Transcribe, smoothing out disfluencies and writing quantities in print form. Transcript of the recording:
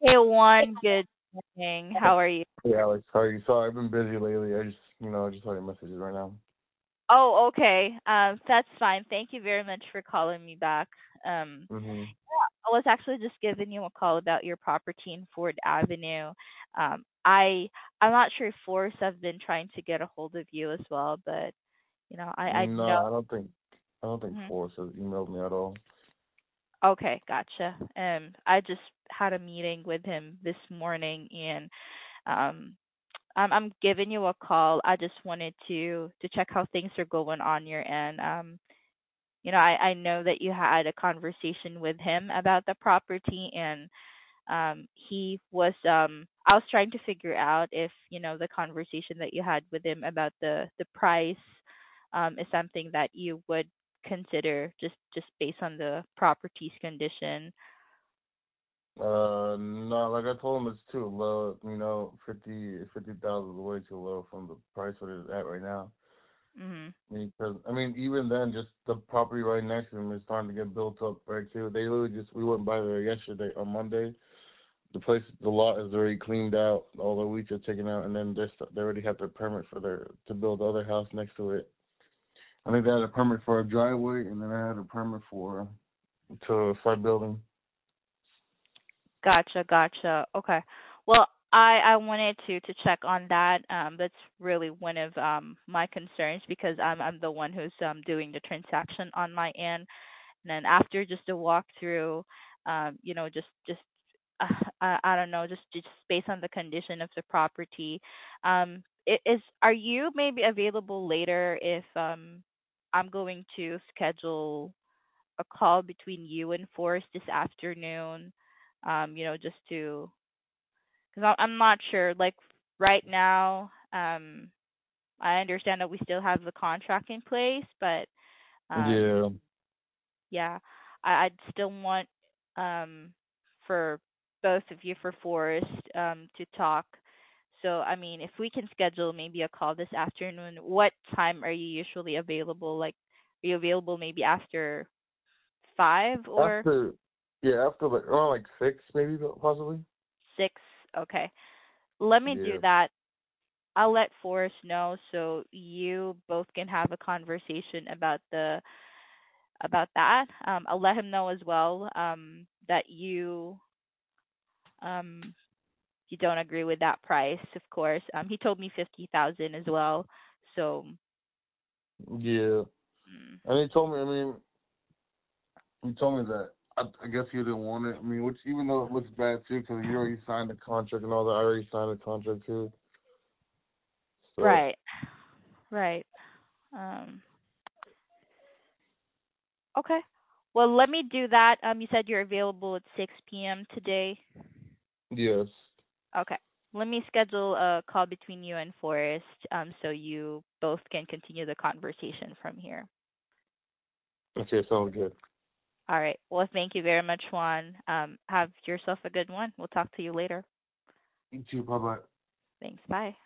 Hey, Juan. Good morning. How are you? Hey Alex, how are you? Sorry, I've been busy lately. I just saw your messages right now. Oh, okay. That's fine. Thank you very much for calling me back. Um, Mhm. I was actually just giving you a call about your property in Ford Avenue. I'm not sure if Forrest have been trying to get a hold of you as well, but I know. No, I don't think Mhm. Forrest has emailed me at all. Okay, gotcha. I just had a meeting with him this morning, and um, I'm giving you a call. I just wanted to check how things are going on your end. I know that you had a conversation with him about the property, and he was I was trying to figure out if, the conversation that you had with him about the price is something that you would consider just based on the property's condition. No, like I told him it's too low. 50,000 is way too low from the price what it's at right now. Mhm. Because even then, just the property right next to him is starting to get built up right too. They literally just we went by there yesterday on Monday. The lot is already cleaned out. All the weeds are taken out, and then they already have their permit for their to build the other house next to it. I think they had a permit for a driveway, and then I had a permit for to start building. Gotcha. Okay. Well, I wanted to check on that. That's really one of my concerns because I'm the one who's doing the transaction on my end. And then after just a walkthrough, just I don't know, just based on the condition of the property. Are you maybe available later if I'm going to schedule a call between you and Forrest this afternoon? Just to, because I'm not sure. Like right now, I understand that we still have the contract in place, but Yeah. yeah, I'd still want for both of you for Forrest to talk. So I mean, if we can schedule maybe a call this afternoon, what time are you usually available? Like, are you available maybe after 5 or After, yeah, after like around like 6, maybe possibly. 6? Okay, let me do Yeah. that. I'll let Forrest know so you both can have a conversation about that. I'll let him know as well that um you don't agree with that price, of course. He told me 50,000 as well. So, Yeah. mm, And he told me that I guess he didn't want it. Which even though it looks bad too, because he already signed the contract and all that. I already signed the contract too. So right, right. Um, okay. Well, let me do that. You said you're available at 6 p.m. today. yes. Okay. Let me schedule a call between you and Forrest, so you both can continue the conversation from here. Okay, sounds good. All right. Well, thank you very much, Juan. Have yourself a good one. We'll talk to you later. You too. Bye bye. Thanks. Bye.